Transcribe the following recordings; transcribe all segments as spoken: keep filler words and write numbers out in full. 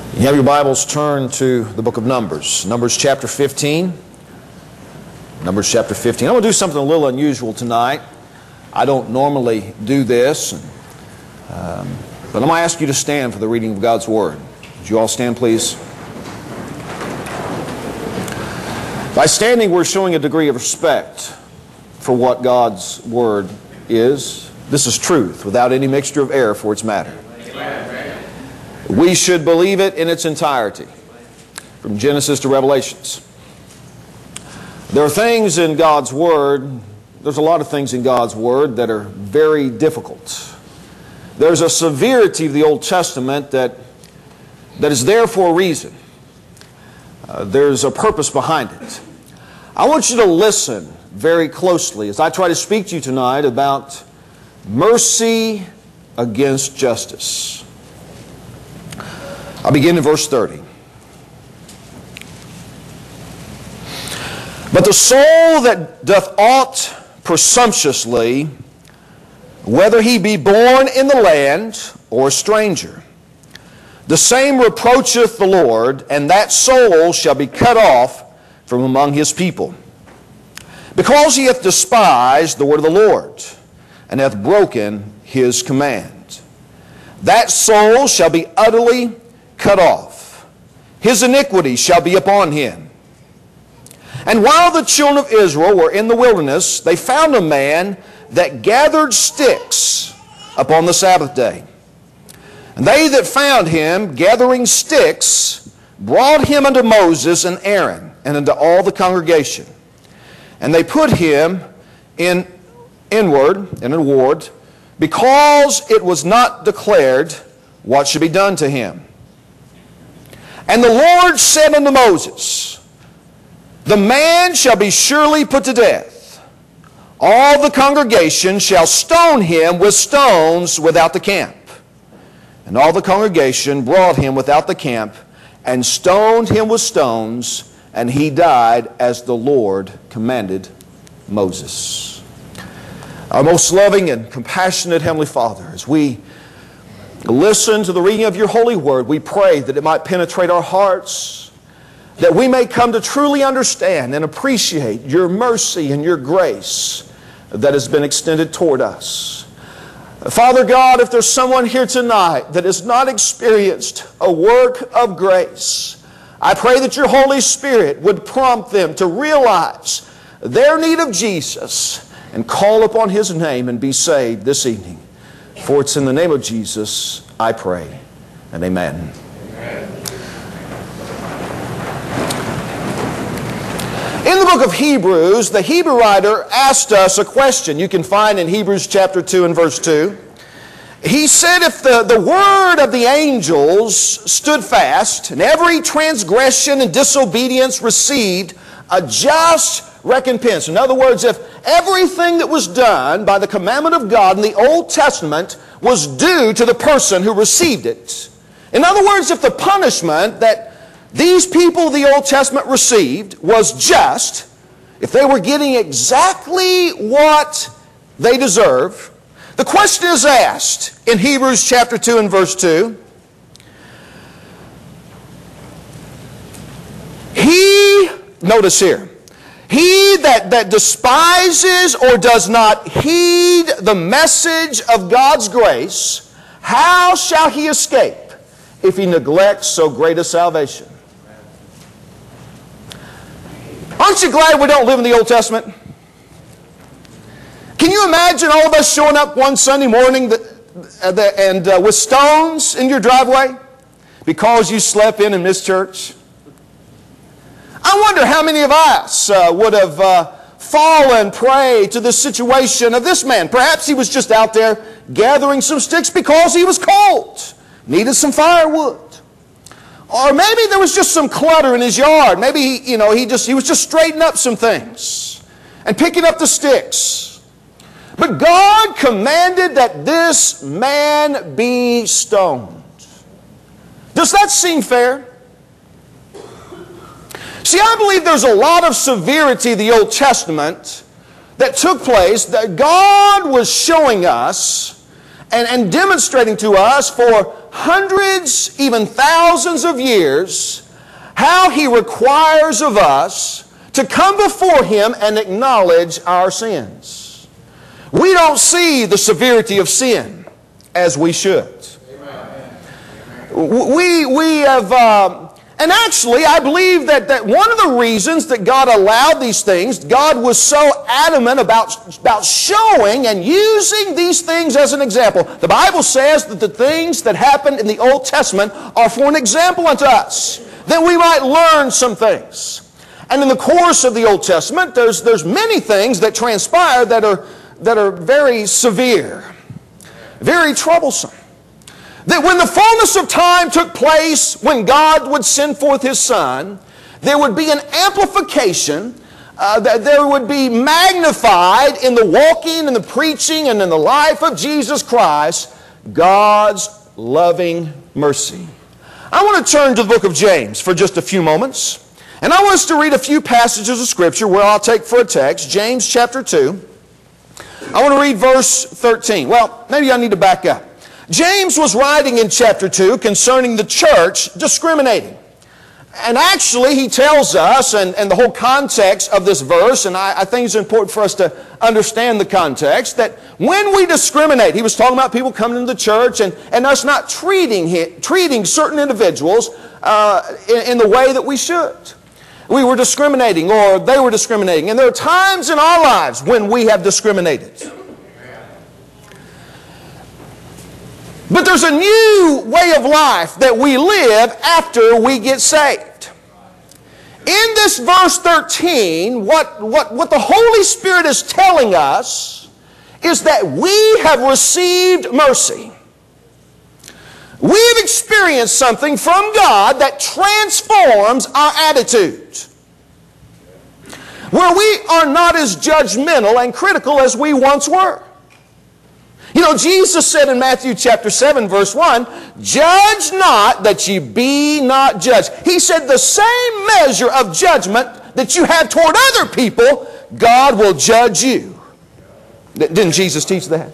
You have your Bibles turned to the book of Numbers. Numbers chapter fifteen. Numbers chapter fifteen. I'm going to do something a little unusual tonight. I don't normally do this, um, but I'm going to ask you to stand for the reading of God's Word. Would you all stand, please? By standing, we're showing a degree of respect for what God's Word is. This is truth, without any mixture of error for its matter. We should believe it in its entirety, from Genesis to Revelations. There are things in God's Word, there's a lot of things in God's Word that are very difficult. There's a severity of the Old Testament that, that is there for a reason. Uh, there's a purpose behind it. I want you to listen very closely as I try to speak to you tonight about mercy against justice. I'll begin in verse thirty. But the soul that doth aught presumptuously, whether he be born in the land or a stranger, the same reproacheth the Lord, and that soul shall be cut off from among his people. Because he hath despised the word of the Lord, and hath broken his command. That soul shall be utterly cut off. His iniquity shall be upon him. And while the children of Israel were in the wilderness, they found a man that gathered sticks upon the Sabbath day. And they that found him gathering sticks brought him unto Moses and Aaron and unto all the congregation. And they put him in inward, in a ward, because it was not declared what should be done to him. And the Lord said unto Moses, the man shall be surely put to death. All the congregation shall stone him with stones without the camp. And all the congregation brought him without the camp, and stoned him with stones, and he died as the Lord commanded Moses. Our most loving and compassionate Heavenly Father, as we listen to the reading of your holy word, we pray that it might penetrate our hearts, that we may come to truly understand and appreciate your mercy and your grace that has been extended toward us. Father God, if there's someone here tonight that has not experienced a work of grace, I pray that your Holy Spirit would prompt them to realize their need of Jesus and call upon His name and be saved this evening. For it's in the name of Jesus I pray, and amen. Amen. In the book of Hebrews, the Hebrew writer asked us a question you can find in Hebrews chapter two and verse two. He said if the, the word of the angels stood fast, and every transgression and disobedience received a just recompense. In other words, if everything that was done by the commandment of God in the Old Testament was due to the person who received it. In other words, if the punishment that these people of the Old Testament received was just, if they were getting exactly what they deserve, the question is asked in Hebrews chapter two and verse two. He, notice here, he that, that despises or does not heed the message of God's grace, how shall he escape if he neglects so great a salvation? Aren't you glad we don't live in the Old Testament? Can you imagine all of us showing up one Sunday morning that, uh, the, and uh, with stones in your driveway because you slept in and missed church? I wonder how many of us uh, would have uh, fallen prey to the situation of this man. Perhaps he was just out there gathering some sticks because he was cold, needed some firewood. Or maybe there was just some clutter in his yard. Maybe he, you know, he, just, he was just straightening up some things and picking up the sticks. But God commanded that this man be stoned. Does that seem fair? See, I believe there's a lot of severity in the Old Testament that took place that God was showing us and, and demonstrating to us for hundreds, even thousands of years, how He requires of us to come before Him and acknowledge our sins. We don't see the severity of sin as we should. Amen. We, we have... Uh, And actually, I believe that, that one of the reasons that God allowed these things, God was so adamant about, about showing and using these things as an example. The Bible says that the things that happened in the Old Testament are for an example unto us, that we might learn some things. And in the course of the Old Testament, there's, there's many things that transpire that are, that are very severe, very troublesome. That when the fullness of time took place, when God would send forth His Son, there would be an amplification, uh, that there would be magnified in the walking and the preaching and in the life of Jesus Christ, God's loving mercy. I want to turn to the book of James for just a few moments. And I want us to read a few passages of Scripture where I'll take for a text, James chapter two. I want to read verse thirteen. Well, maybe I need to back up. James was writing in chapter two concerning the church discriminating. And actually, he tells us, and, and the whole context of this verse, and I, I think it's important for us to understand the context, that when we discriminate, he was talking about people coming into the church and, and us not treating, him, treating certain individuals uh, in, in the way that we should. We were discriminating, or they were discriminating. And there are times in our lives when we have discriminated. But there's a new way of life that we live after we get saved. In this verse thirteen, what, what, what the Holy Spirit is telling us is that we have received mercy. We've experienced something from God that transforms our attitude, where we are not as judgmental and critical as we once were. You know, Jesus said in Matthew chapter seven, verse one, "Judge not that ye be not judged." He said the same measure of judgment that you have toward other people, God will judge you. Didn't Jesus teach that?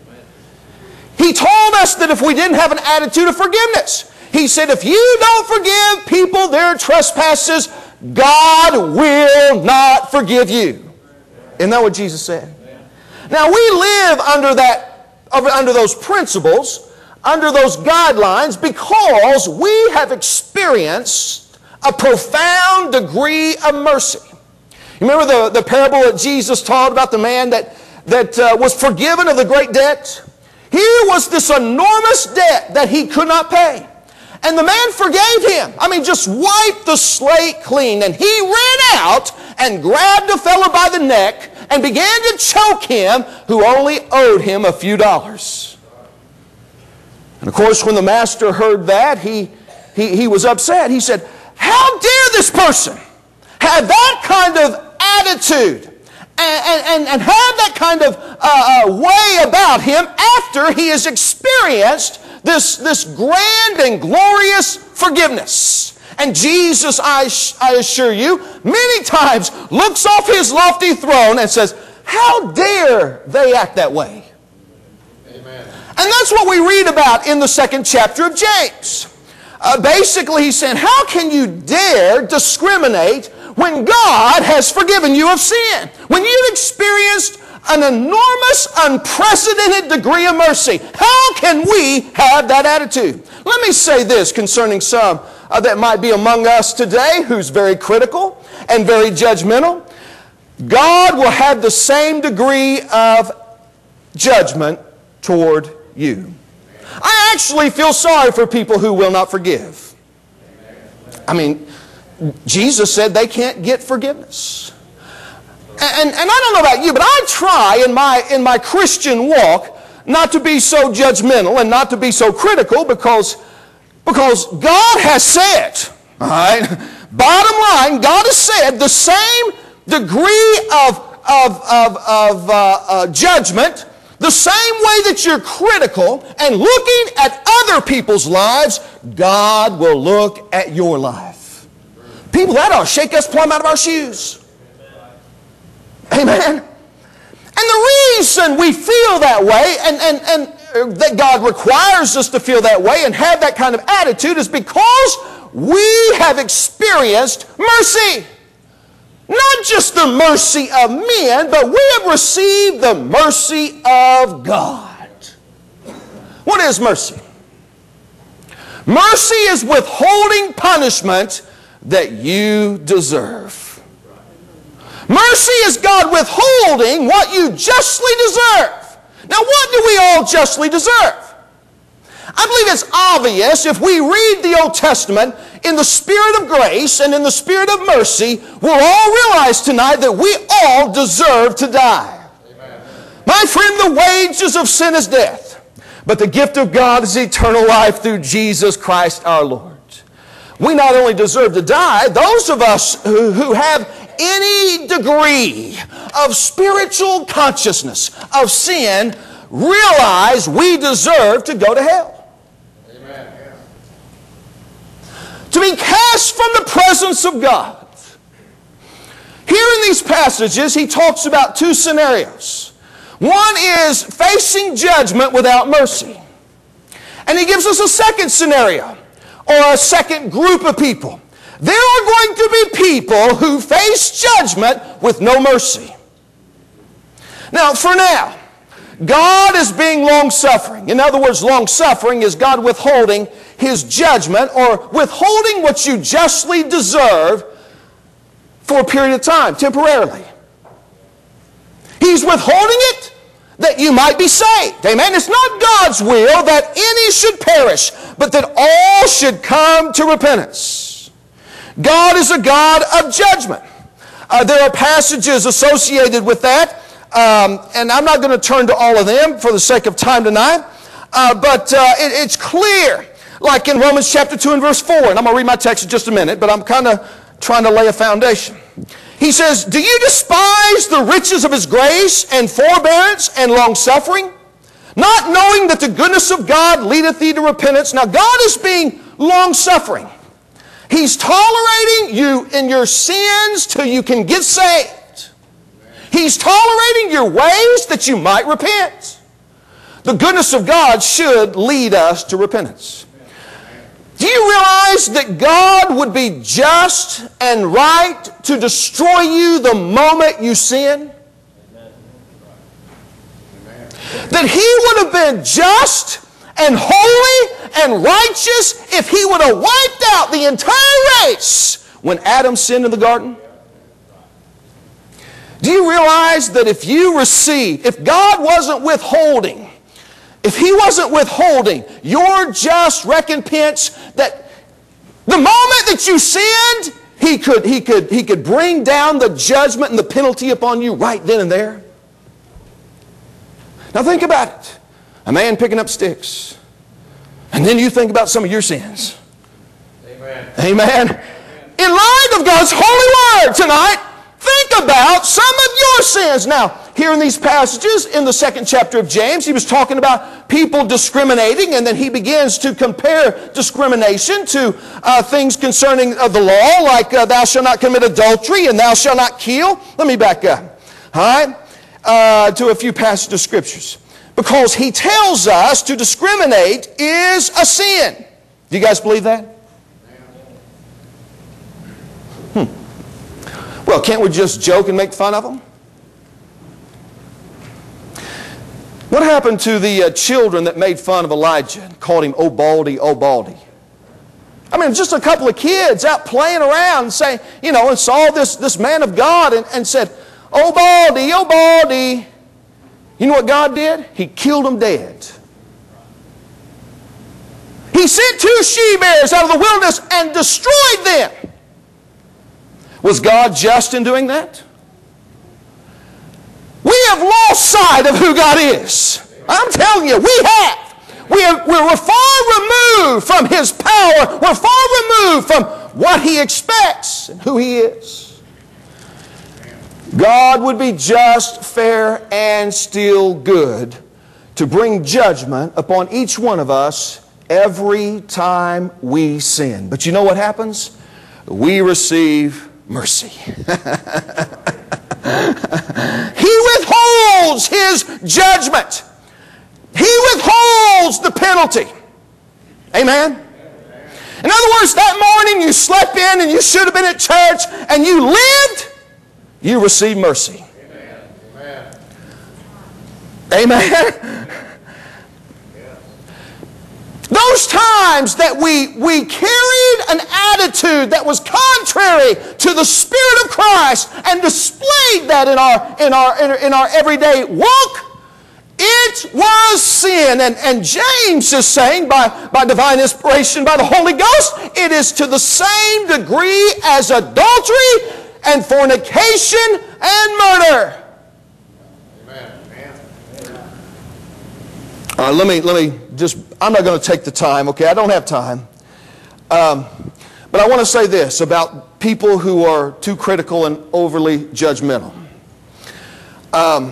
He told us that if we didn't have an attitude of forgiveness, He said, if you don't forgive people their trespasses, God will not forgive you. Isn't that what Jesus said? Now, we live under that under those principles, under those guidelines, because we have experienced a profound degree of mercy. You remember the, the parable that Jesus taught about the man that, that uh, was forgiven of the great debt? Here was this enormous debt that he could not pay. And the man forgave him. I mean, just wiped the slate clean. And he ran out and grabbed the fellow by the neck and began to choke him who only owed him a few dollars. And of course, when the master heard that, he, he, he was upset. He said, how dare this person have that kind of attitude and, and, and have that kind of uh, uh, way about him after he has experienced this, this grand and glorious forgiveness? And Jesus, I, I assure you, many times looks off His lofty throne and says, how dare they act that way? Amen. And that's what we read about in the second chapter of James. Uh, basically, he's saying, how can you dare discriminate when God has forgiven you of sin? When you've experienced an enormous, unprecedented degree of mercy, how can we have that attitude? Let me say this concerning some Uh, that might be among us today who's very critical and very judgmental. God will have the same degree of judgment toward you. I actually feel sorry for people who will not forgive. I mean, Jesus said they can't get forgiveness. And, and I don't know about you, but I try in my, in my Christian walk not to be so judgmental and not to be so critical, because Because God has said, all right, bottom line, God has said the same degree of, of, of, of uh, uh, judgment, the same way that you're critical and looking at other people's lives, God will look at your life. People, that ought to shake us plumb out of our shoes. Amen. And the reason we feel that way, and, and, and that God requires us to feel that way and have that kind of attitude is because we have experienced mercy. Not just the mercy of men, but we have received the mercy of God. What is mercy? Mercy is withholding punishment that you deserve. Mercy is God withholding what you justly deserve. Now, what do we all justly deserve? I believe it's obvious if we read the Old Testament in the spirit of grace and in the spirit of mercy, we'll all realize tonight that we all deserve to die. Amen. My friend, the wages of sin is death, but the gift of God is eternal life through Jesus Christ our Lord. We not only deserve to die, those of us who, who have any degree of spiritual consciousness of sin realize we deserve to go to hell. To be cast from the presence of God. Here in these passages, he talks about two scenarios. One is facing judgment without mercy. And he gives us a second scenario, or a second group of people. There are going to be people who face judgment with no mercy. Now, for now, God is being long-suffering. In other words, long-suffering is God withholding His judgment or withholding what you justly deserve for a period of time, temporarily. He's withholding it that you might be saved. Amen? It's not God's will that any should perish, but that all should come to repentance. God is a God of judgment. Uh, there are passages associated with that. Um, and I'm not going to turn to all of them for the sake of time tonight. Uh, but uh, it, it's clear, like in Romans chapter two and verse four. And I'm going to read my text in just a minute, but I'm kind of trying to lay a foundation. He says, do you despise the riches of His grace and forbearance and long-suffering, not knowing that the goodness of God leadeth thee to repentance? Now, God is being long-suffering. He's tolerating you in your sins till you can get saved. He's tolerating your ways that you might repent. The goodness of God should lead us to repentance. Do you realize that God would be just and right to destroy you the moment you sin? That He would have been just and holy and righteous if He would have wiped out the entire race when Adam sinned in the garden? Do you realize that if you receive, if God wasn't withholding, if He wasn't withholding your just recompense, that the moment that you sinned, He could, he could, he could bring down the judgment and the penalty upon you right then and there? Now think about it. A man picking up sticks. And then you think about some of your sins. Amen. Amen. In light of God's holy word tonight, think about some of your sins. Now, here in these passages, in the second chapter of James, he was talking about people discriminating, and then he begins to compare discrimination to uh, things concerning uh, the law, like uh, thou shalt not commit adultery and thou shalt not kill. Let me back up, all right, uh, to a few passages of scriptures. Because he tells us to discriminate is a sin. Do you guys believe that? Well, can't we just joke and make fun of them? What happened to the uh, children that made fun of Elijah and called him, oh Baldy, oh Baldy? I mean, just a couple of kids out playing around and saying, you know, and saw this, this man of God and, and said, oh Baldy, oh Baldy. You know what God did? He killed them dead. He sent two she-bears out of the wilderness and destroyed them. Was God just in doing that? We have lost sight of who God is. I'm telling you, we have. We are we're far removed from His power. We're far removed from what He expects and who He is. God would be just, fair, and still good to bring judgment upon each one of us every time we sin. But you know what happens? We receive mercy. He withholds His judgment. He withholds the penalty. Amen? In other words, that morning you slept in and you should have been at church and you lived, you received mercy. Amen. Amen. Those times that we, we carried an attitude that was contrary to the Spirit of Christ and displayed that in our, in our, in our, in our everyday walk, it was sin. And, and James is saying by, by divine inspiration, by the Holy Ghost, it is to the same degree as adultery and fornication and murder. Uh, let me, let me just, I'm not going to take the time, okay? I don't have time. Um, but I want to say this about people who are too critical and overly judgmental. Um,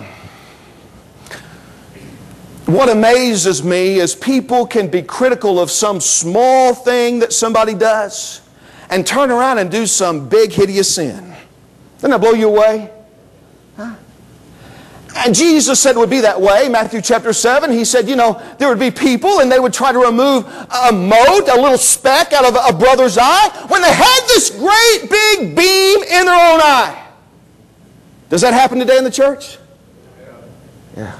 what amazes me is people can be critical of some small thing that somebody does and turn around and do some big, hideous sin. Doesn't that blow you away? Huh? And Jesus said it would be that way. Matthew chapter seven, He said, you know, there would be people and they would try to remove a mote, a little speck out of a brother's eye when they had this great big beam in their own eye. Does that happen today in the church? Yeah.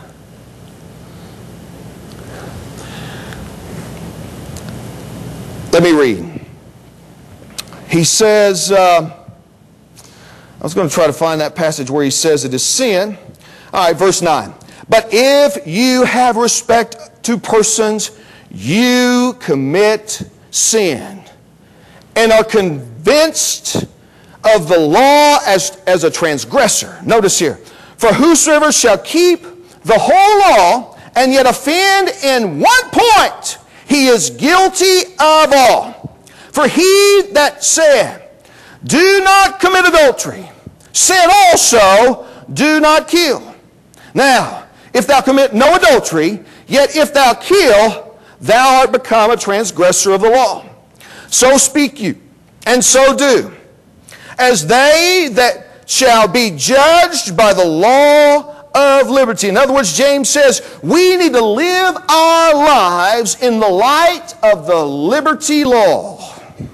Let me read. He says, uh, I was going to try to find that passage where he says it is sin. All right, verse nine. But if you have respect to persons, you commit sin and are convinced of the law as, as a transgressor. Notice here. For whosoever shall keep the whole law and yet offend in one point, he is guilty of all. For he that said, do not commit adultery, said also, do not kill. Now, if thou commit no adultery, yet if thou kill, thou art become a transgressor of the law. So speak you, and so do, as they that shall be judged by the law of liberty. In other words, James says, we need to live our lives in the light of the liberty law.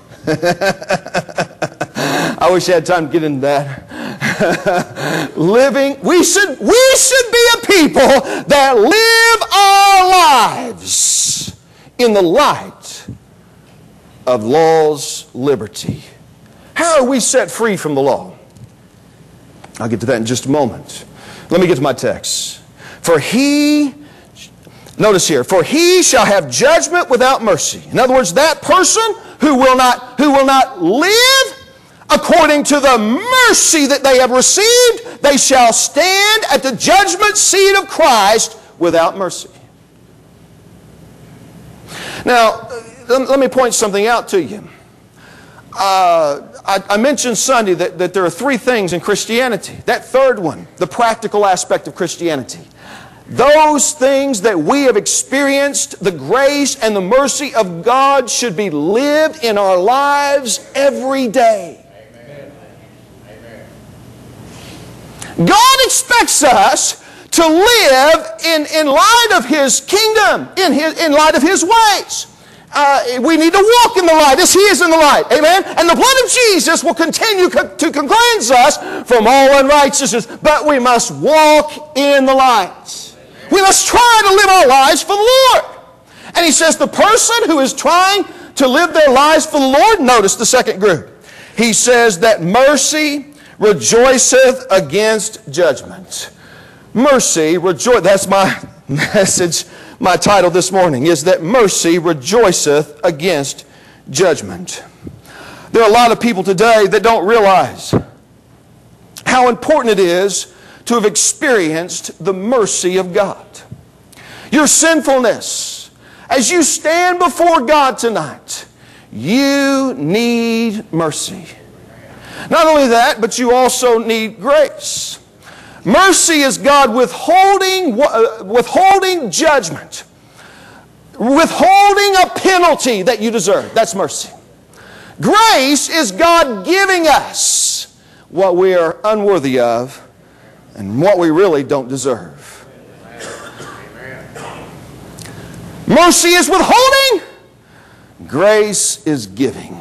I wish I had time to get into that. Living, we should, we should be a people that live our lives in the light of law's liberty. How are we set free from the law? I'll get to that in just a moment. Let me get to my text. For he, notice here, for he shall have judgment without mercy. In other words, that person who will not, who will not live according to the mercy that they have received, they shall stand at the judgment seat of Christ without mercy. Now, let me point something out to you. Uh, I, I mentioned Sunday that, that there are three things in Christianity. That third one, the practical aspect of Christianity. Those things that we have experienced, the grace and the mercy of God, should be lived in our lives every day. God expects us to live in, in light of His kingdom, in, his, in light of His ways. Uh, we need to walk in the light as He is in the light. Amen? And the blood of Jesus will continue co- to cleanse us from all unrighteousness. But we must walk in the light. We must try to live our lives for the Lord. And He says the person who is trying to live their lives for the Lord, notice the second group. He says that mercy rejoiceth against judgment. Mercy rejoice. That's my message, my title this morning, is that mercy rejoiceth against judgment. There are a lot of people today that don't realize how important it is to have experienced the mercy of God. Your sinfulness, as you stand before God tonight, you need mercy. Not only that, but you also need grace. Mercy is God withholding, uh, withholding judgment, withholding a penalty that you deserve. That's mercy. Grace is God giving us what we are unworthy of and what we really don't deserve. Mercy is withholding. Grace is giving.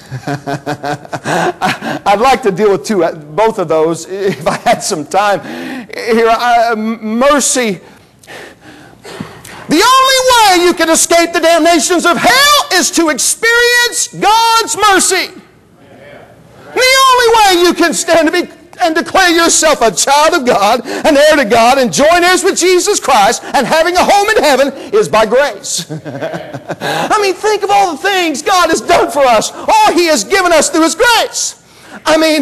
I'd like to deal with two, both of those if I had some time. Here, I, mercy. The only way you can escape the damnations of hell is to experience God's mercy. The only way you can stand to be and declare yourself a child of God, an heir to God, and join heirs with Jesus Christ, and having a home in heaven is by grace. I mean, think of all the things God has done for us, all He has given us through His grace. I mean,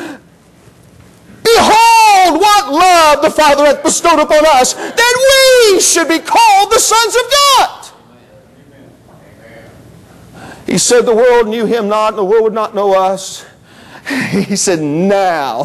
behold what love the Father hath bestowed upon us, that we should be called the sons of God. He said the world knew Him not, and the world would not know us. He said, now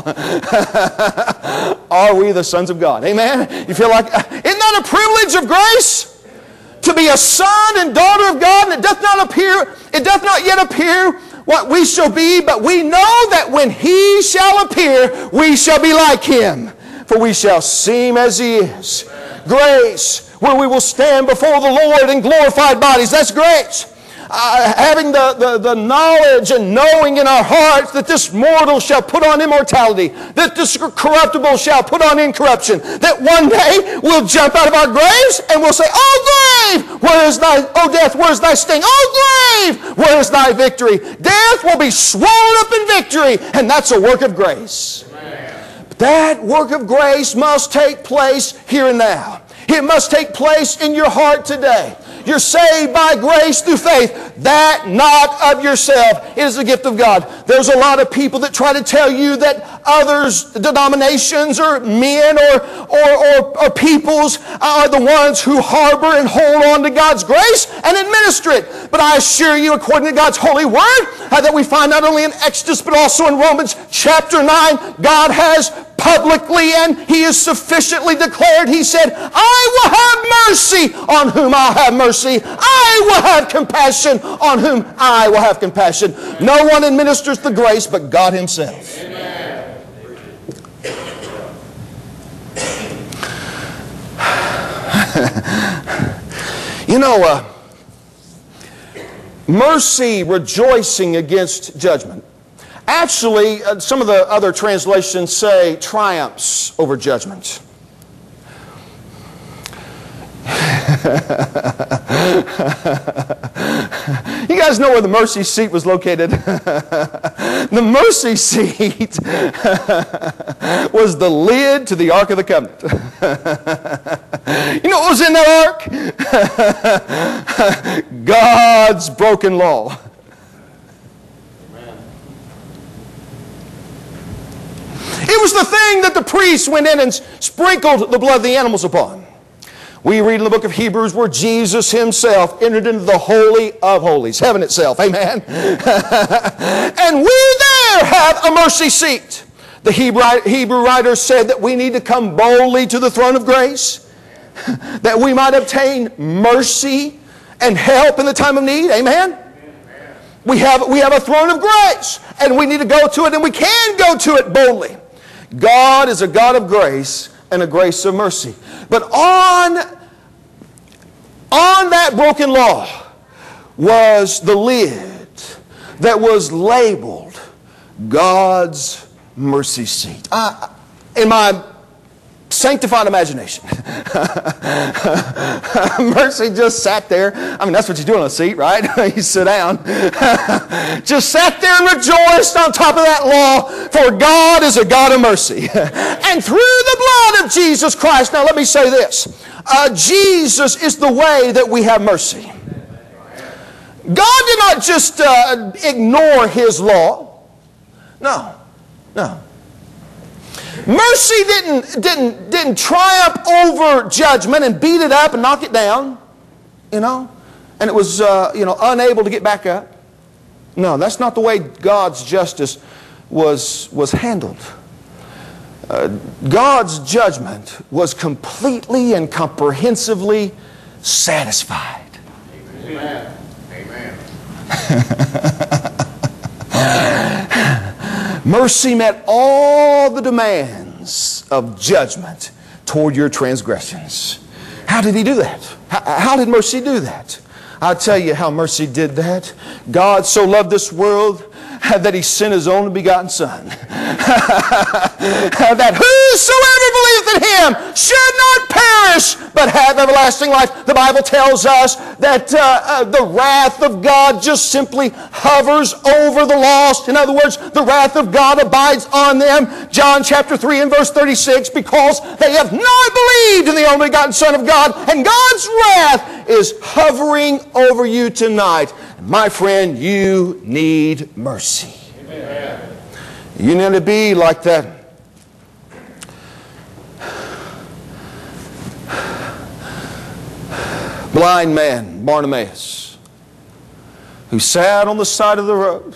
are we the sons of God. Amen? You feel like, isn't that a privilege of grace? To be a son and daughter of God, and it doth not appear, it doth not yet appear what we shall be, but we know that when He shall appear, we shall be like Him, for we shall see Him as He is. Grace, where we will stand before the Lord in glorified bodies. That's grace. Uh, having the, the, the knowledge and knowing in our hearts that this mortal shall put on immortality, that this corruptible shall put on incorruption, that one day we'll jump out of our graves and we'll say, "Oh grave, where is thy, oh death, where is thy sting? Oh grave, where is thy victory?" Death will be swallowed up in victory, and that's a work of grace. But that work of grace must take place here and now. It must take place in your heart today. You're saved by grace through faith, that not of yourself. It is the gift of God. There's a lot of people that try to tell you that others, denominations or men or, or, or, or peoples are the ones who harbor and hold on to God's grace and administer it. But I assure you, according to God's holy word, uh, that we find not only in Exodus but also in Romans chapter nine, God has publicly and He is sufficiently declared. He said, "I will have mercy on whom I'll have mercy. I will have compassion on whom I will have compassion." No one administers the grace but God Himself. Amen. You know, uh, mercy rejoicing against judgment. Actually, uh, some of the other translations say triumphs over judgment. You guys know where the mercy seat was located? The mercy seat was the lid to the Ark of the Covenant. You know what was in that ark? God's broken law. It was the thing that the priests went in and sprinkled the blood of the animals upon. We read in the book of Hebrews where Jesus Himself entered into the Holy of Holies, heaven itself, amen? And we there have a mercy seat. The Hebrew writer said that we need to come boldly to the throne of grace, that we might obtain mercy and help in the time of need, amen? We have, we have a throne of grace, and we need to go to it, and we can go to it boldly. God is a God of grace and a grace of mercy. But on, on that broken law was the lid that was labeled God's mercy seat. I, in my sanctified imagination, mercy just sat there. I mean, that's what you do on a seat, right? You sit down. Just sat there and rejoiced on top of that law, for God is a God of mercy. And through the blood of Jesus Christ, now let me say this, uh, Jesus is the way that we have mercy. God did not just uh, ignore His law. No, no. Mercy didn't, didn't, didn't triumph over judgment and beat it up and knock it down, you know, and it was, uh, you know, unable to get back up. No, that's not the way God's justice was, was handled. Uh, God's judgment was completely and comprehensively satisfied. Amen. Amen. Mercy met all the demands of judgment toward your transgressions. How did He do that? How, how did mercy do that? I'll tell you how mercy did that. God so loved this world that He sent His only begotten Son. That whosoever believeth in Him should not perish, but have everlasting life. The Bible tells us that uh, uh, the wrath of God just simply hovers over the lost. In other words, the wrath of God abides on them. John chapter three and verse thirty-six, because they have not believed in the only begotten Son of God, and God's wrath is hovering over you tonight. My friend, you need mercy. Amen. You need to be like that blind man, Bartimaeus, who sat on the side of the road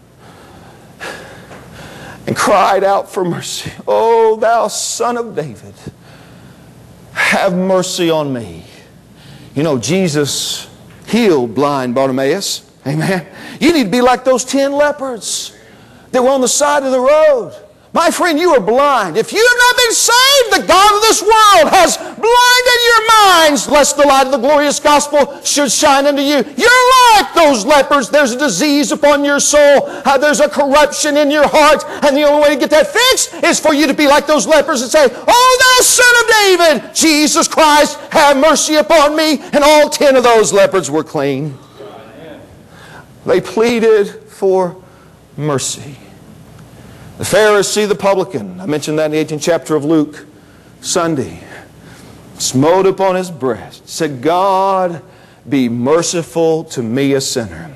and cried out for mercy. Oh, thou Son of David, have mercy on me. You know, Jesus healed blind Bartimaeus. Amen. You need to be like those ten lepers that were on the side of the road. My friend, you are blind. If you have not been saved, the God of this world has blinded your minds, lest the light of the glorious gospel should shine unto you. You're like those lepers. There's a disease upon your soul. Uh, there's a corruption in your heart. And the only way to get that fixed is for you to be like those lepers and say, oh, thou Son of David, Jesus Christ, have mercy upon me. And all ten of those lepers were clean. They pleaded for mercy. The Pharisee, the publican, I mentioned that in the eighteenth chapter of Luke Sunday, smote upon his breast, said, God, be merciful to me, a sinner.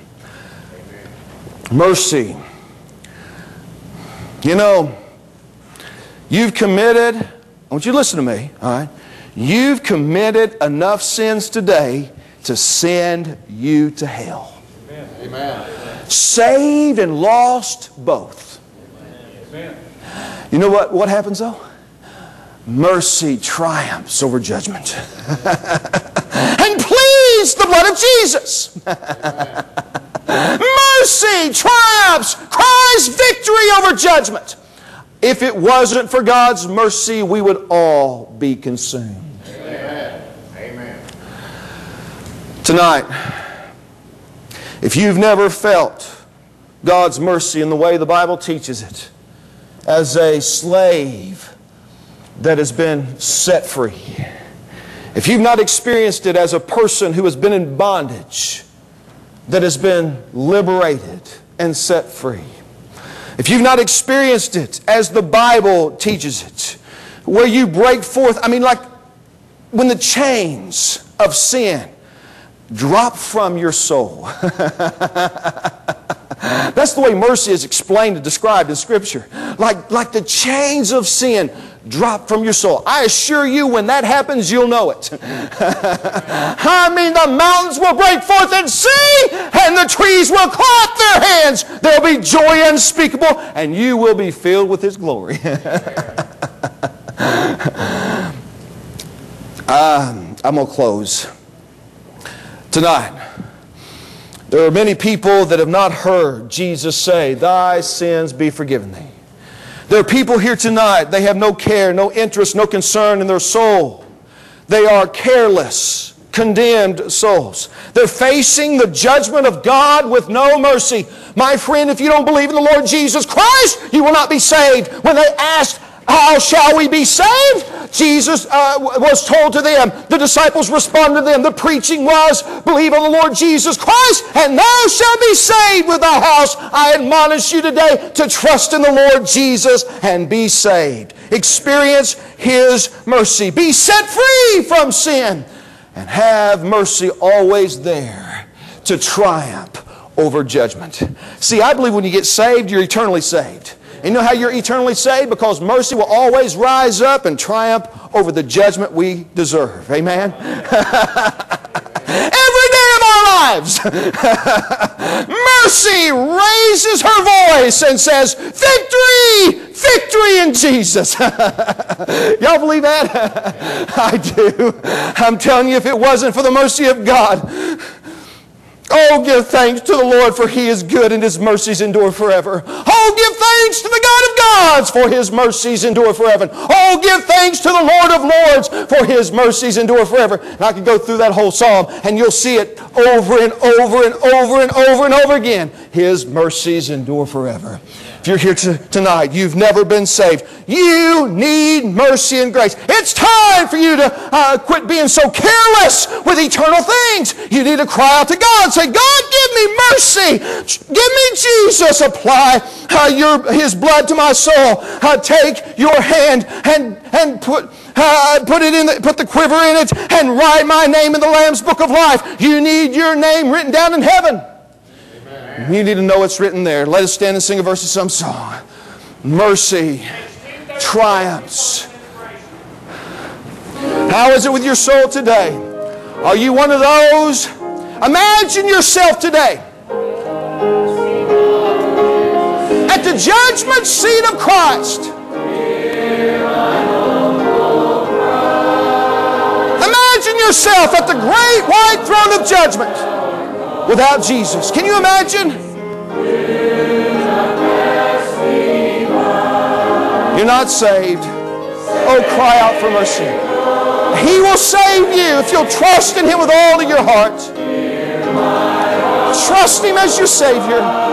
Mercy. You know, you've committed, I want you to listen to me, all right? You've committed enough sins today to send you to hell. Amen. Saved and lost both. You know what, what happens though? Mercy triumphs over judgment. And please, the blood of Jesus. Mercy triumphs, cries victory over judgment. If it wasn't for God's mercy, we would all be consumed. Amen. Amen. Tonight, if you've never felt God's mercy in the way the Bible teaches it, as a slave that has been set free, if you've not experienced it as a person who has been in bondage that has been liberated and set free, if you've not experienced it as the Bible teaches it, where you break forth, I mean, like when the chains of sin drop from your soul. That's the way mercy is explained and described in Scripture. Like, like the chains of sin drop from your soul. I assure you, when that happens, you'll know it. I mean, the mountains will break forth and sing, and the trees will clap their hands. There'll be joy unspeakable, and you will be filled with His glory. um, I'm going to close tonight. There are many people that have not heard Jesus say, thy sins be forgiven thee. There are people here tonight, they have no care, no interest, no concern in their soul. They are careless, condemned souls. They're facing the judgment of God with no mercy. My friend, if you don't believe in the Lord Jesus Christ, you will not be saved. When they asked, how shall we be saved? Jesus uh, was told to them, the disciples responded to them, the preaching was, believe on the Lord Jesus Christ, and thou shalt be saved with thy house. I admonish you today to trust in the Lord Jesus and be saved. Experience His mercy. Be set free from sin, and have mercy always there to triumph over judgment. See, I believe when you get saved, you're eternally saved. And you know how you're eternally saved? Because mercy will always rise up and triumph over the judgment we deserve. Amen? Every day of our lives, mercy raises her voice and says, victory! Victory in Jesus! Y'all believe that? I do. I'm telling you, if it wasn't for the mercy of God, Oh, give thanks to the Lord, for He is good and His mercies endure forever. Oh, give thanks to the God of gods, for His mercies endure forever. Oh, give thanks to the Lord of lords, for His mercies endure forever. And I could go through that whole psalm, and you'll see it over and over and over and over and over again. His mercies endure forever. If you're here to, tonight, you've never been saved, you need mercy and grace. It's time for you to uh, quit being so careless with eternal things. You need to cry out to God. Say, God, give me mercy. Give me Jesus. Apply uh, your, His blood to my soul. Uh, take your hand and, and put... Uh, put it in the, put the quiver in it and write my name in the Lamb's Book of Life. You need your name written down in heaven. Amen. You need to know it's written there. Let us stand and sing a verse of some song. Mercy triumphs. How is it with your soul today? Are you one of those? Imagine yourself today at the judgment seat of Christ. Imagine yourself at the great white throne of judgment without Jesus. Can you imagine? You're not saved. Oh, cry out for mercy. He will save you if you'll trust in Him with all of your heart. Trust Him as your Savior.